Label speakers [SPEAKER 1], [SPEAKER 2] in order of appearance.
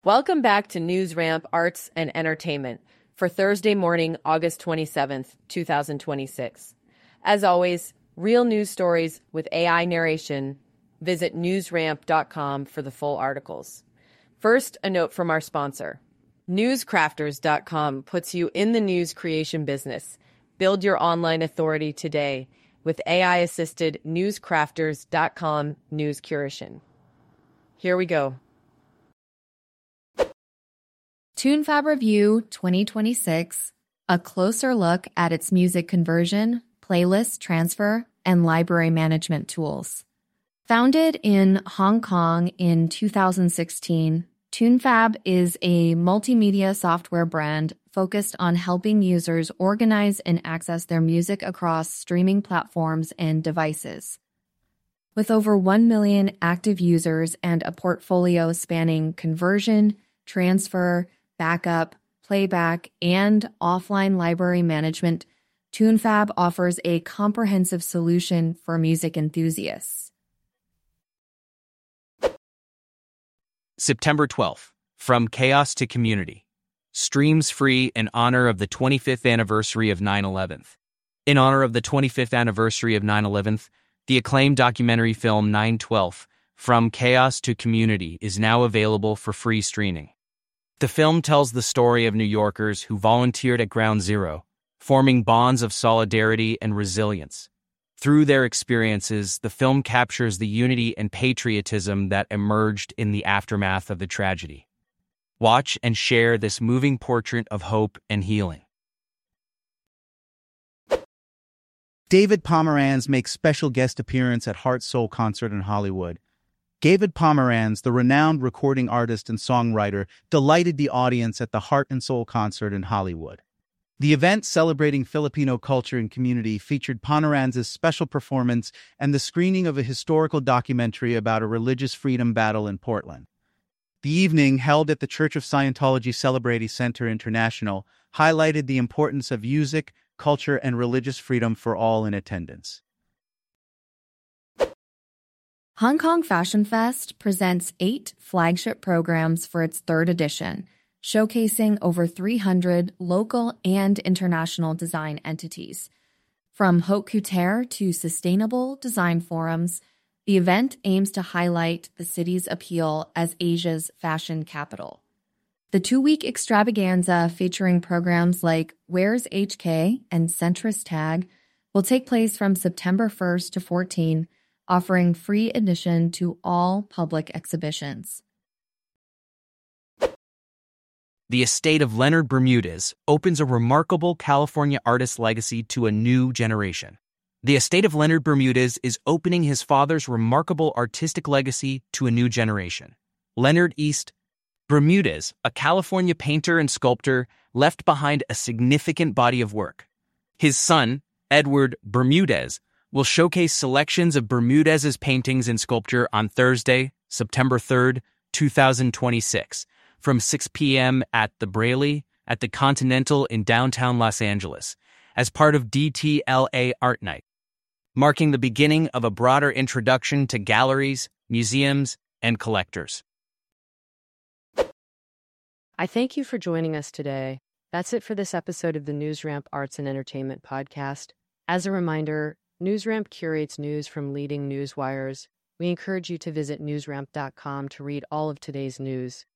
[SPEAKER 1] Welcome back to News Ramp Arts and Entertainment for Thursday morning, August 27th, 2026. As always, real news stories with AI narration. Visit newsramp.com for the full articles. First, a note from our sponsor. Newscrafters.com puts you in the news creation business. Build your online authority today with AI-assisted newscrafters.com news curation. Here we go.
[SPEAKER 2] TuneFab Review 2026, a closer look at its music conversion, playlist transfer, and library management tools. Founded in Hong Kong in 2016, TuneFab is a multimedia software brand focused on helping users organize and access their music across streaming platforms and devices. With over 1 million active users and a portfolio spanning conversion, transfer, backup, playback, and offline library management, TuneFab offers a comprehensive solution for music enthusiasts.
[SPEAKER 3] September 12th, From Chaos to Community. Streams free in honor of the 25th anniversary of 9/11. In honor of the 25th anniversary of 9/11, the acclaimed documentary film 9/12, From Chaos to Community is now available for free streaming. The film tells the story of New Yorkers who volunteered at Ground Zero, forming bonds of solidarity and resilience. Through their experiences, the film captures the unity and patriotism that emerged in the aftermath of the tragedy. Watch and share this moving portrait of hope and healing.
[SPEAKER 4] David Pomeranz makes special guest appearance at Heart Soul concert in Hollywood. David Pomeranz, the renowned recording artist and songwriter, delighted the audience at the Heart and Soul concert in Hollywood. The event celebrating Filipino culture and community featured Pomeranz's special performance and the screening of a historical documentary about a religious freedom battle in Portland. The evening, held at the Church of Scientology Celebrity Center International, highlighted the importance of music, culture, and religious freedom for all in attendance.
[SPEAKER 2] Hong Kong Fashion Fest presents 8 flagship programs for its 3rd edition, showcasing over 300 local and international design entities. From haute couture to sustainable design forums, the event aims to highlight the city's appeal as Asia's fashion capital. The 2-week extravaganza featuring programs like Where's HK and Centrist Tag will take place from September 1st to 14, offering free admission to all public exhibitions.
[SPEAKER 3] The estate of Leonard Bermudez opens a remarkable California artist's legacy to a new generation. The estate of Leonard Bermudez is opening his father's remarkable artistic legacy to a new generation. Leonard East Bermudez, a California painter and sculptor, left behind a significant body of work. His son, Edward Bermudez, will showcase selections of Bermudez's paintings and sculpture on Thursday, September 3rd, 2026, from 6 p.m. at the Braley at the Continental in downtown Los Angeles, as part of DTLA Art Night, marking the beginning of a broader introduction to galleries, museums, and collectors.
[SPEAKER 1] I thank you for joining us today. That's it for this episode of the NewsRamp Arts and Entertainment Podcast. As a reminder, NewsRamp curates news from leading news wires. We encourage you to visit newsramp.com to read all of today's news.